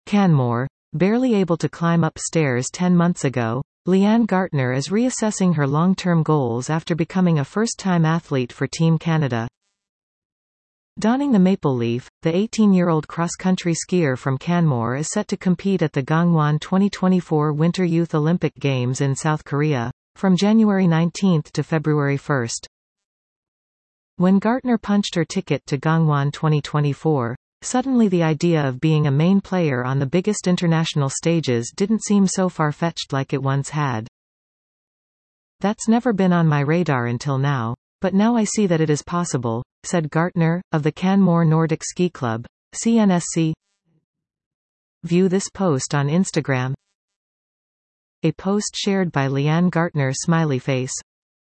Canmore, barely able to climb up stairs 10 months ago, Leanne Gartner is reassessing her long-term goals after becoming a first-time athlete for Team Canada. Donning the maple leaf, the 18-year-old cross-country skier from Canmore is set to compete at the Gangwon 2024 Winter Youth Olympic Games in South Korea, from January 19 to February 1. When Gartner punched her ticket to Gangwon 2024, suddenly the idea of being a main player on the biggest international stages didn't seem so far-fetched like it once had. "That's never been on my radar until now. But now I see that it is possible," said Gartner, of the Canmore Nordic Ski Club, CNSC. View this post on Instagram. A post shared by Leanne Gartner smiley face.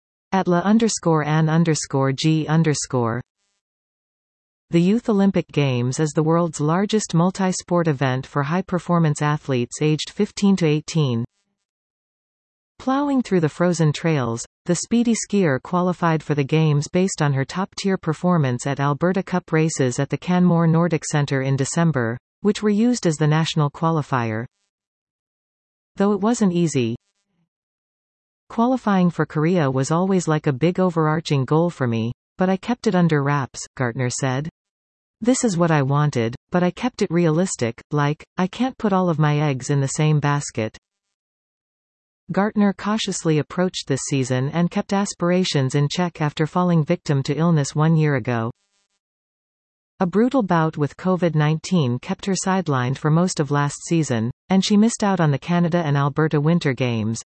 @la_an_g_. The Youth Olympic Games is the world's largest multi-sport event for high-performance athletes aged 15 to 18. Plowing through the frozen trails, the speedy skier qualified for the Games based on her top-tier performance at Alberta Cup races at the Canmore Nordic Centre in December, which were used as the national qualifier. Though it wasn't easy. "Qualifying for Korea was always like a big overarching goal for me, but I kept it under wraps," Gartner said. "This is what I wanted, but I kept it realistic, like, I can't put all of my eggs in the same basket." Gartner cautiously approached this season and kept aspirations in check after falling victim to illness 1 year ago. A brutal bout with COVID-19 kept her sidelined for most of last season, and she missed out on the Canada and Alberta Winter Games.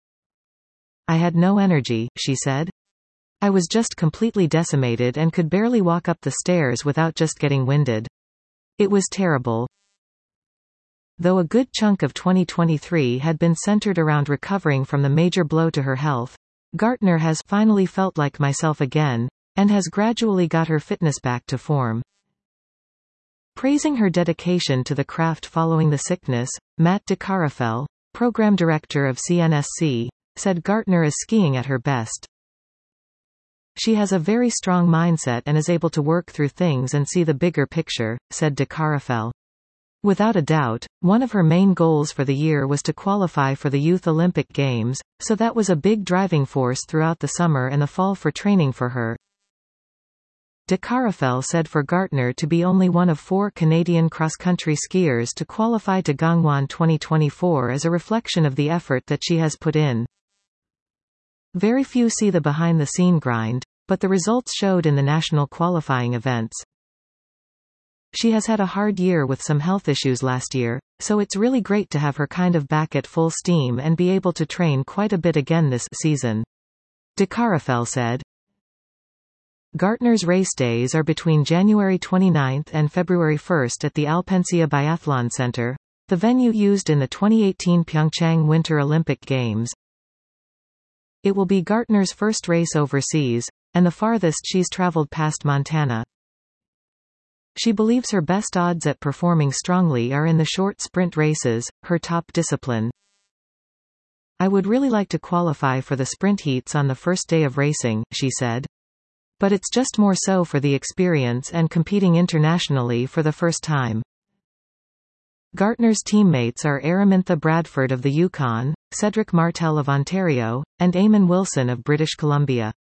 "I had no energy," she said. "I was just completely decimated and could barely walk up the stairs without just getting winded. It was terrible." Though a good chunk of 2023 had been centered around recovering from the major blow to her health, Gartner has finally felt like myself again, and has gradually got her fitness back to form. Praising her dedication to the craft following the sickness, Matt de Carafel, program director of CNSC, said Gartner is skiing at her best. "She has a very strong mindset and is able to work through things and see the bigger picture," said de Carafel. Without a doubt, one of her main goals for the year was to qualify for the Youth Olympic Games, so that was a big driving force throughout the summer and the fall for training for her. De Carafel said for Gartner to be only one of 4 Canadian cross-country skiers to qualify to Gangwon 2024 is a reflection of the effort that she has put in. "Very few see the behind-the-scene grind, but the results showed in the national qualifying events. She has had a hard year with some health issues last year, so it's really great to have her kind of back at full steam and be able to train quite a bit again this season," de Carafel said. Gartner's race days are between January 29 and February 1 at the Alpensia Biathlon Center, the venue used in the 2018 Pyeongchang Winter Olympic Games. It will be Gartner's first race overseas, and the farthest she's traveled past Montana. She believes her best odds at performing strongly are in the short sprint races, her top discipline. "I would really like to qualify for the sprint heats on the first day of racing," she said. "But it's just more so for the experience and competing internationally for the first time." Gartner's teammates are Araminta Bradford of the Yukon, Cedric Martel of Ontario, and Eamon Wilson of British Columbia.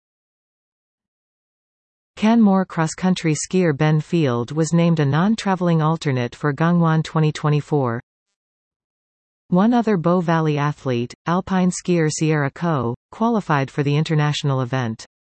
Canmore cross-country skier Ben Field was named a non-traveling alternate for Gangwon 2024. One other Bow Valley athlete, alpine skier Sierra Ko, qualified for the international event.